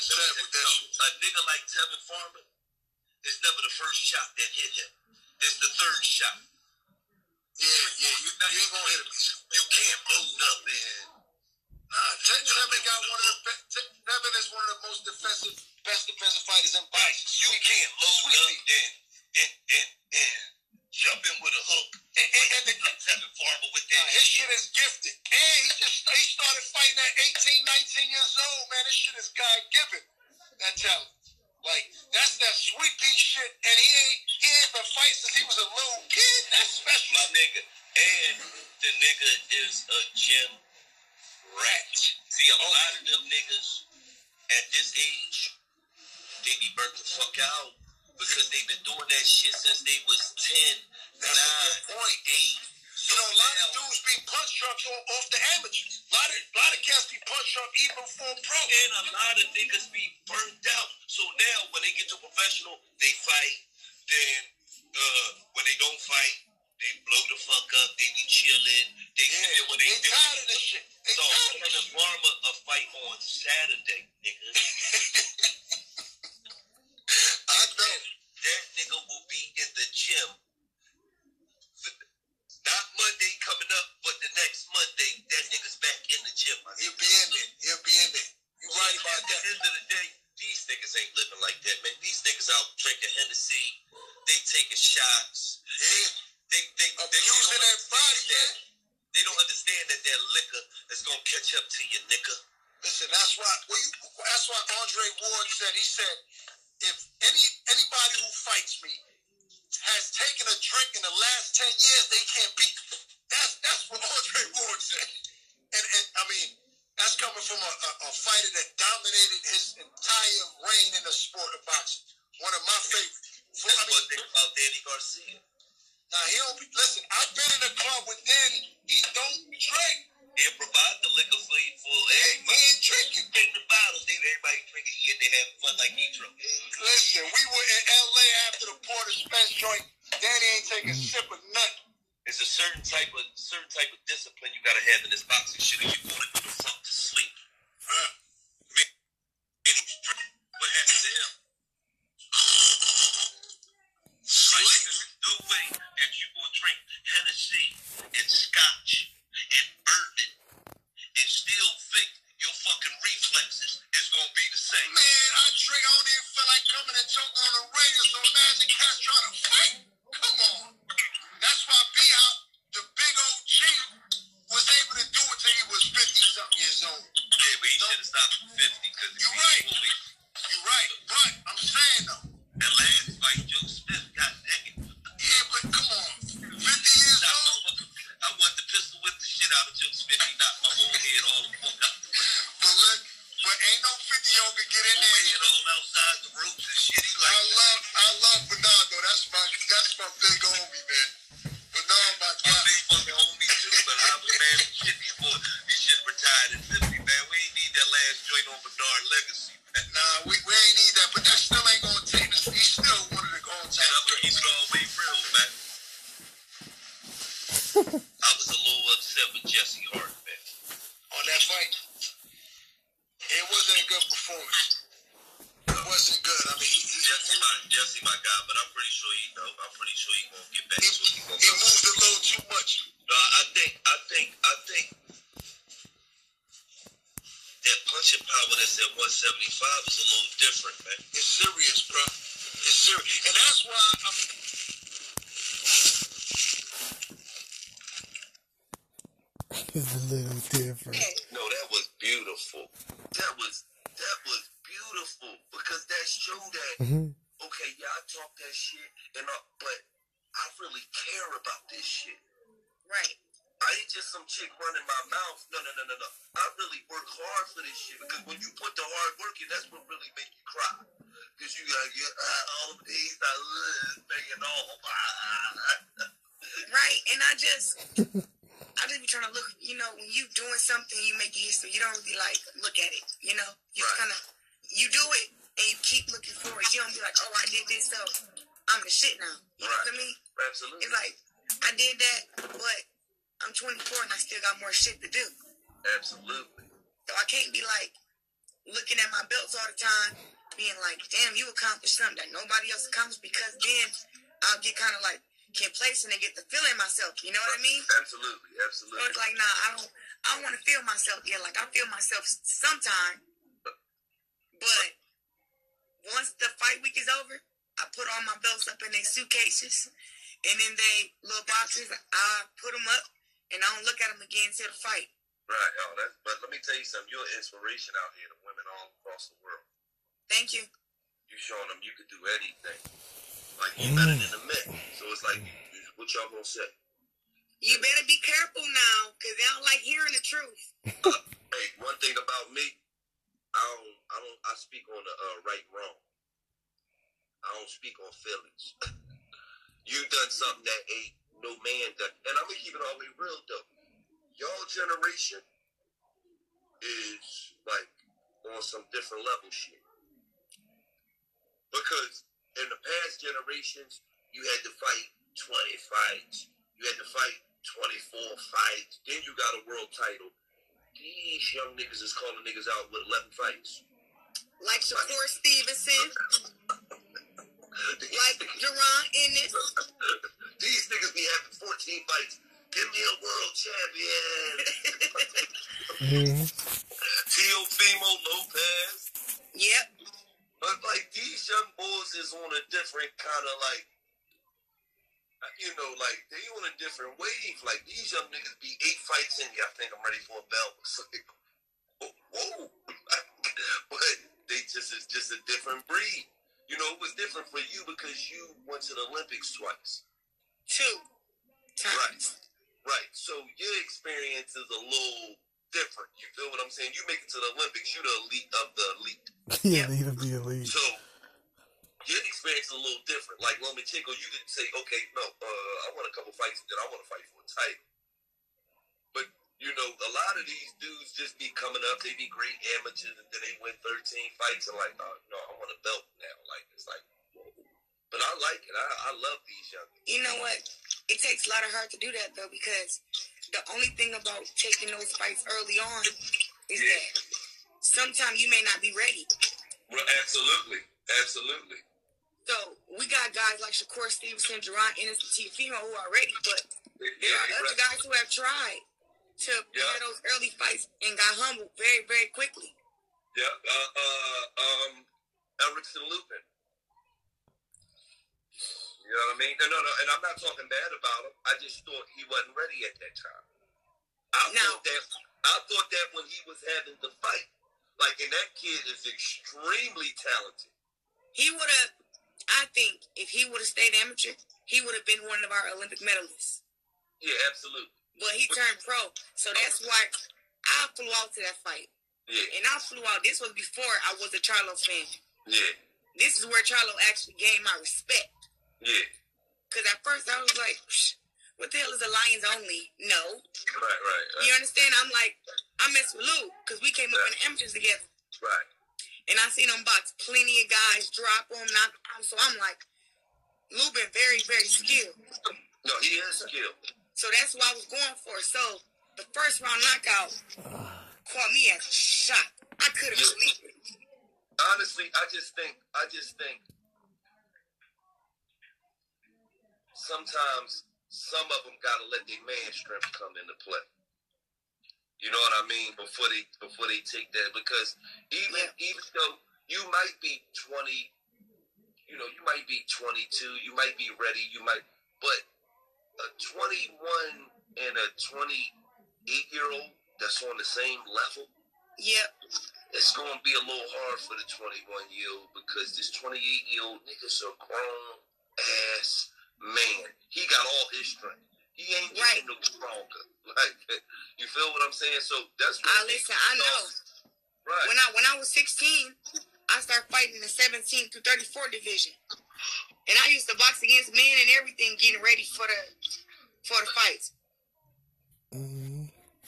said with that shit. A nigga like Tevin Farmer, it's never the first shot that hit him. It's the third shot. Yeah, yeah, you, you ain't gonna hit him. You can't load up and... Nah, Tevin got one of the best... Tevin is one of the most defensive, best defensive fighters in boxing. You can't load up and, and, and, and jump in with a hook. And, and, and the Tevin Farmer with that. Nah, his shit is gifted. And he just he started fighting at eighteen, nineteen years old, man. This shit is God-given. That talent. Like, that's that sweet pea shit, and he ain't he ain't been fighting since he was a little kid. That's special. My nigga. And the nigga is a gym rat. See, a oh. lot of them niggas at this age, they be burnt the fuck out because they've been doing that shit since they was ten, that's nine, eight. You know, a lot of dudes be punch drunk off the amateurs. A lot of, a lot of cats be punch drunk even before pro. And a lot of niggas be burnt out. So now, when they get to professional, they fight. Then, uh, when they don't fight, they blow the fuck up. They be chilling. They yeah, what they, they do. Tired of this shit. They so, Kevin Farmer a fight on Saturday, nigga. I know. That nigga will be in the gym. Not Monday coming up, but the next Monday, that nigga's back in the gym. He'll be in there. He'll be in there. You right about that. At the end of the day, these niggas ain't living like that, man. These niggas out drinking Hennessy. They taking shots. Yeah. They, they, they, they using their body, man. They don't understand that that liquor is going to catch up to you, nigga. Listen, that's why, well, you, that's why Andre Ward said, he said, if any anybody who fights me has taken a drink in the last ten years, they can't beat me. That's that's what Andre Ward said. And, and I mean, that's coming from a, a, a fighter that dominated his entire reign in the sport of boxing. One of my favorites. That's I mean, one thing about Danny Garcia. Now, he don't be, listen, I've been in a club with Danny. He don't drink. He'll provide the liquor for you for everybody. He ain't drinking. Take the bottles. They, everybody drinking. He and they having fun like he drunk. Listen, we were in L A after the Porter Spence joint. Danny ain't taking a sip of nothing. There's a certain type of certain type of discipline you gotta have in this boxing shit, or you gonna go the fuck to sleep. Huh? Man, what happened to him? Sleep. Like, there's no way that you gonna drink Hennessy and Scotch and bourbon and still think your fucking reflexes is gonna be the same. Man, I drink. I don't even feel like coming and talking on the radio. So imagine cats trying to fight. Come on. That's why B-Hop, the big old chief, was able to do it till he was fifty-something years old. Yeah, but he should have stopped at fifty. Cause you're right. You're right. But I'm saying, though, that last fight, Joe Smith got naked. Yeah, but come on. fifty years old? I wanted to pistol whip the shit out of Joe Smith. He knocked my whole head all the fuck out the way. But look, but ain't no fifty-year-old can get in there. Whole head all outside the ropes and shit. He like I love, I love Bernardo. That's my, that's my big homie, man. Bernardo, my guy. My big fucking homie, too. But I was, man, shit, these boys, he should have retired at fifty, man. We ain't need that last joint on Bernard legacy, man. Nah, we, we ain't need that, but that still ain't gonna take us. He's still one of the all-time. I'm gonna keep it all the way real, man. I was a little upset with Jesse Hart, man. On that fight, it wasn't a good performance. It wasn't good. I mean, he, he Jesse, my, Jesse, my guy, but I'm pretty sure he know. I'm pretty sure he gonna get back he, to it. He, he moved a little too much. No, I think, I think, I think that punching power that's at one seventy-five is a little different, man. It's serious, bro. It's serious, and that's why I'm. It's a little different. No, that was beautiful. That was that was beautiful because that showed that. Mm-hmm. Okay, yeah, I talk that shit, and I, but I really care about this shit. Right. I ain't just some chick running my mouth. No, no, no, no, no. I really work hard for this shit because when you put the hard work in, that's what really make you cry. Because you gotta get uh, all of these, I live, making all. Right, and I just. I just be trying to look, you know, when you doing something, you make history. You don't really, like, look at it, you know? You right. kind of, you do it, and you keep looking forward. You don't be like, oh, I did this, so I'm the shit now. You right. know what I mean? Absolutely. It's like, I did that, but I'm twenty-four, and I still got more shit to do. Absolutely. So I can't be like, looking at my belts all the time, being like, damn, you accomplished something that nobody else accomplished, because then I'll get kind of like complacent and get the feeling myself. You know what I mean? Absolutely, absolutely. So it's like, nah, I don't, I don't want to feel myself yet. Like, I feel myself sometime, but once the fight week is over, I put all my belts up in their suitcases, and then they little boxes. I put them up, and I don't look at them again until the fight. Right. Oh, that's, but let me tell you something. You're an inspiration out here to women all across the world. Thank you. You showing them you can do anything. Like, you better than the men. So it's like, what y'all gonna say? You better be careful now, because they don't like hearing the truth. Uh, hey, one thing about me, I don't, I don't, I speak on the uh, right and wrong. I don't speak on feelings. You done something that ain't no man done. And I'm gonna keep it all the way real though. Y'all generation is like on some different level shit. Because in the past generations, you had to fight twenty fights. You had to fight twenty-four fights. Then you got a world title. These young niggas is calling niggas out with eleven fights. Like Shakur Stevenson. Like Jerron Ennis. These niggas be having fourteen fights. Give me a world champion. Mm-hmm. Teofimo Lopez. Yep. But like these young boys is on a different kind of like, you know, like they on a different wave. Like these young niggas be eight fights in. Yeah, I think I'm ready for a belt. It's like, whoa. But they just is just a different breed. You know, it was different for you because you went to the Olympics twice. Two times. Right. Right. So your experience is a little different. You feel what I'm saying? You make it to the Olympics, you're the elite of the elite. Yeah, lead of the elite. So your experience is a little different. Like Lomachenko, you didn't say, okay, no, uh, I want a couple fights and then I want to fight for a title. But, you know, a lot of these dudes just be coming up, they be great amateurs, and then they win thirteen fights and like, oh, no, I want a belt now. Like, it's like, whoa. But I like it. I, I love these young people. You know what? It takes a lot of heart to do that, though, because the only thing about taking those fights early on is yeah. that sometimes you may not be ready. Well, absolutely. Absolutely. So we got guys like Shakur Stevenson, Jerron Ennis, and Teofimo who are ready, but there yeah, are other guys who have tried to yeah. have those early fights and got humbled very, very quickly. Yeah. Uh, uh, um, Erickson Lupin. You know what I mean? No, no, no. And I'm not talking bad about him. I just thought he wasn't ready at that time. I no. thought that I thought that when he was having the fight, like, and that kid is extremely talented. He would have, I think, if he would have stayed amateur, he would have been one of our Olympic medalists. Yeah, absolutely. But he turned pro, so that's why I flew out to that fight. Yeah. And I flew out. This was before I was a Charlo fan. Yeah. This is where Charlo actually gained my respect. Yeah. Because at first I was like, what the hell is a Lions only? No. Right, right, right. You understand? I'm like, I mess with Lou because we came up yeah. in the amateurs together. Right. And I seen him box plenty of guys, drop them, knock them. So I'm like, Lou been very, very skilled. No, he is skilled. So that's what I was going for. So the first round knockout caught me as a shot. I couldn't yeah. believe it. Honestly, I just think, I just think, sometimes some of them gotta let their man strength come into play. You know what I mean? Before they before they take that, because even yeah. even though you might be twenty, you know, you might be twenty-two, you might be ready, you might, but a twenty-one and a twenty-eight year old that's on the same level. Yep. It's gonna be a little hard for the twenty-one year old because this twenty-eight year old nigga's a grown ass man. He got all his strength. He ain't getting right. no stronger. Like, you feel what I'm saying? So that's what I listen, I know. Right. When I when I was sixteen, I started fighting in the seventeen through thirty-four division. And I used to box against men and everything, getting ready for the for the fights. Mm-hmm.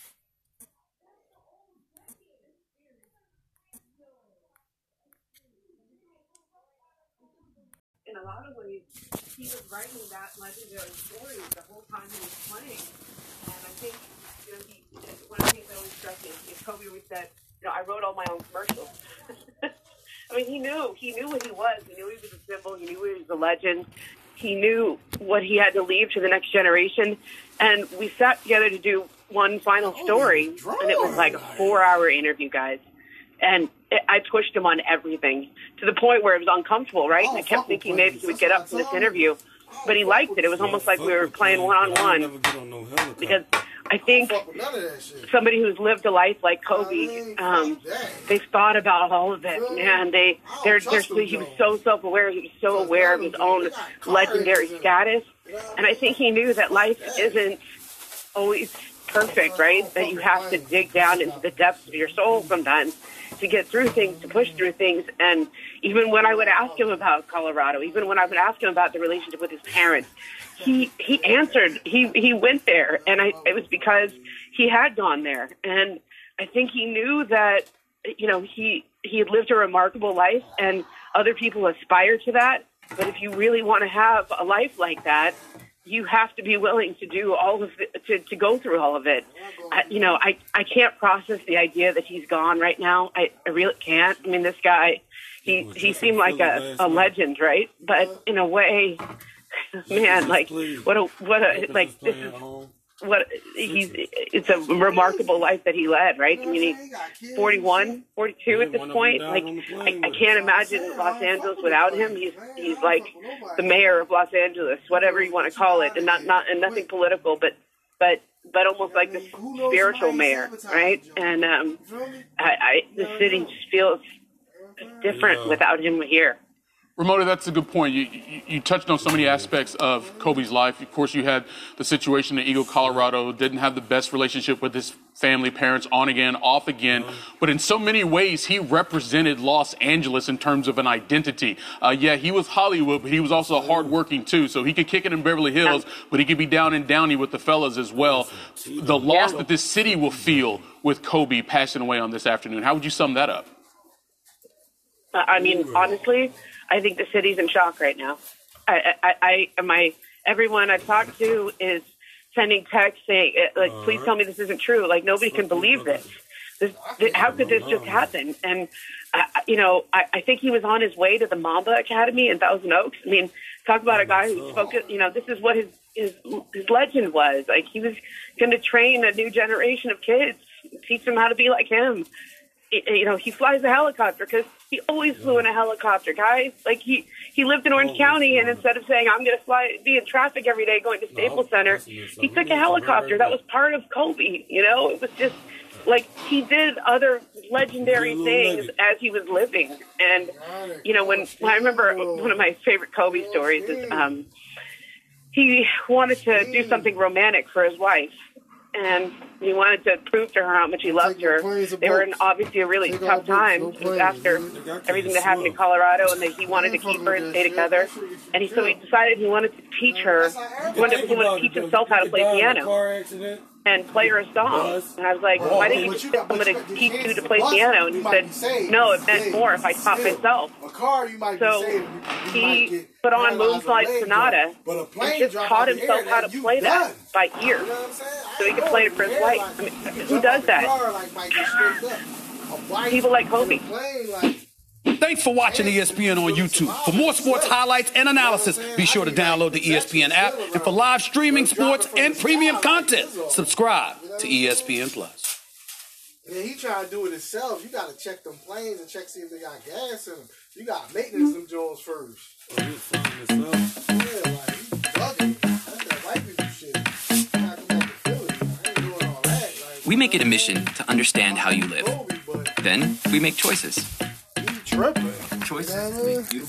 In a lot of ways, he was writing that legendary story the whole time he was playing. And I think, you know, he, one of the things that always struck me is Kobe always said, you know, I wrote all my own commercials. I mean, he knew. He knew what he was. He knew he was a symbol. He knew he was a legend. He knew what he had to leave to the next generation. And we sat together to do one final story, and it was like a four-hour interview, guys. And it, I pushed him on everything to the point where it was uncomfortable, right? And I kept thinking maybe he would get up for this interview, but he liked it. It was almost like we were playing one-on-one, because I think somebody who's lived a life like Kobe, um, they've thought about all of it, man. They, they're, they're, he was so self-aware. He was so aware of his own legendary status. And I think he knew that life isn't always perfect, right? That you have to dig down into the depths of your soul sometimes to get through things, to push through things. And even when I would ask him about Colorado, even when I would ask him about the relationship with his parents, he he answered. He he went there, and I, it was because he had gone there. And I think he knew that, you know, he he had lived a remarkable life, and other people aspire to that. But if you really want to have a life like that, you have to be willing to do all of it, to, to go through all of it. I, you know, I, I can't process the idea that he's gone right now. I, I really can't. I mean, this guy, he, he seemed like a, a legend, right? But in a way, man, like, what a, what a, like, this is, what, he's, it's a remarkable life that he led, right? I mean, he's forty-one, forty-two at this point. Like, I, I can't imagine Los Angeles without him. He's, he's like the mayor of Los Angeles, whatever you want to call it, and not, not, and nothing political, but, but, but almost like this spiritual mayor, right? And, um, I, I the city just feels different without him here. Ramona, that's a good point. You, you you touched on so many aspects of Kobe's life. Of course, you had the situation in Eagle, Colorado, didn't have the best relationship with his family, parents, on again, off again. But in so many ways, he represented Los Angeles in terms of an identity. Uh, yeah, he was Hollywood, but he was also hardworking, too. So he could kick it in Beverly Hills, but he could be down and downy with the fellas as well. The loss that this city will feel with Kobe passing away on this afternoon, how would you sum that up? I mean, honestly, I think the city's in shock right now. I, I, I, my everyone I've talked to is sending texts saying, like, please tell me this isn't true. Like, nobody can believe this. This, this how could this just happen? And, uh, you know, I, I think he was on his way to the Mamba Academy in Thousand Oaks. I mean, talk about a guy who spoke, you know, this is what his, his, his legend was. Like, he was going to train a new generation of kids, teach them how to be like him. You know, he flies a helicopter because he always flew in a helicopter, guys. Like, he, he lived in Orange County, and instead of saying, I'm going to fly, be in traffic every day going to Staples Center, he took a helicopter. That was part of Kobe, you know? It was just, like, he did other legendary things as he was living. And, you know, when, when I remember one of my favorite Kobe stories is um, he wanted to do something romantic for his wife. And he wanted to prove to her how much he loved her. They were in obviously a really tough time after everything that happened in Colorado, and that he wanted to keep her and stay together. And he, so he decided he wanted to teach her, he wanted, he wanted to teach himself how to play piano and play her a song. And I was like, why didn't you just get someone to teach you to play piano? And he said, no, it meant more if I taught myself. So he put on Moonlight Sonata and just taught himself how to play that by ear, so he could play it for his wife. I mean, who does that? People like Kobe. Thanks for watching E S P N on YouTube. For more sports highlights and analysis, be sure to download the E S P N app. And for live streaming sports and premium content, subscribe to E S P N Plus. Yeah, he trying to do it himself. You got to check them planes and check see if they got gas in them. You got to maintenance them Jones first. Oh, he's flying himself. Yeah, like, he's bugging. That's that white people shit. We make it a mission to understand how you live. Then we make choices. Tripping. Choices make you.